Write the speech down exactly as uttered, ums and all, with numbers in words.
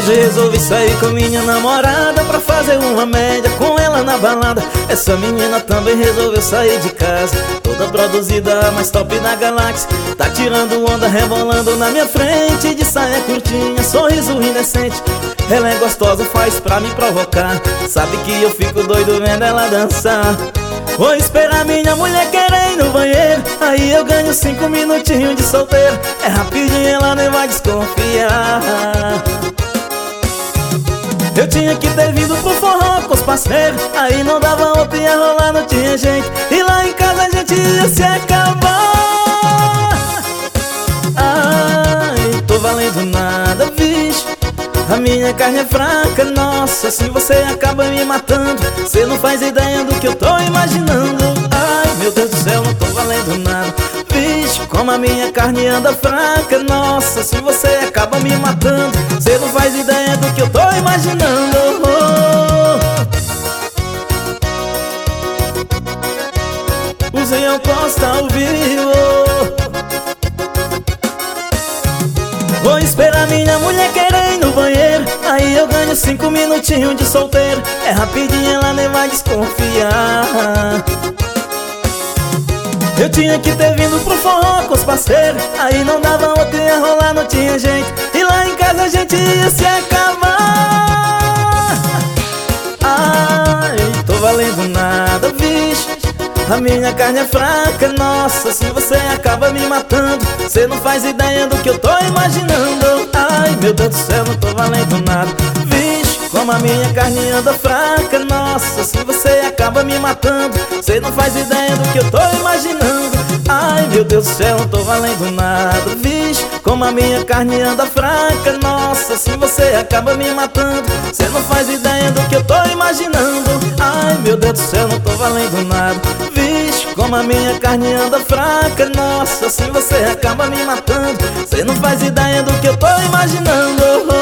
Hoje resolvi sair com minha namorada pra fazer uma média com ela na balada. Essa menina também resolveu sair de casa, toda produzida, mais top da galáxia. Tá tirando onda, rebolando na minha frente, de saia curtinha, sorriso indecente. Ela é gostosa, faz pra me provocar, sabe que eu fico doido vendo ela dançar. Vou esperar minha mulher querer ir no banheiro, aí eu ganho cinco minutinhos de solteiro. É rapidinho, ela nem vai desconfiar. Eu tinha que ter vindo pro forró com os parceiros, aí não dava outra, ia rolar, não tinha jeito. E lá em casa a gente ia se acabar. Ai, tô valendo nada, vixe. A minha carne é fraca, nossa, se você acaba me matando, cê não faz ideia do que eu tô imaginando. Ai, meu Deus do céu, não tô valendo nada, vixe, como a minha carne anda fraca, nossa, se você acaba me matando, cê não faz ideia do que eu tô imaginando. O Zenhão Costa ao vivo. Vou esperar minha mulher querer ir no banheiro, aí eu ganho cinco minutinhos de solteiro. É rapidinho, ela nem vai desconfiar. Eu tinha que ter vindo pro forró com os parceiros, aí não dava outra, ia rolar, não tinha jeito. E lá em casa a gente ia se acabar. Ai, tô valendo nada, vixe. A minha carne é fraca, nossa, se você acaba me matando, cê não faz ideia do que eu tô imaginando. Ai, meu Deus do céu, não tô valendo nada, vixe, como a minha carne anda fraca, nossa, se você acaba me matando, cê não faz ideia do que eu tô imaginando. Ai, meu Deus do céu, não tô valendo nada, vixe, como a minha carne anda fraca, nossa, se você acaba me matando, cê não faz ideia do que eu tô imaginando. Ai, meu Deus do céu, não tô valendo nada, vixe, como a minha carne anda fraca, nossa, se você acaba me matando, cê não faz ideia do que eu tô imaginando.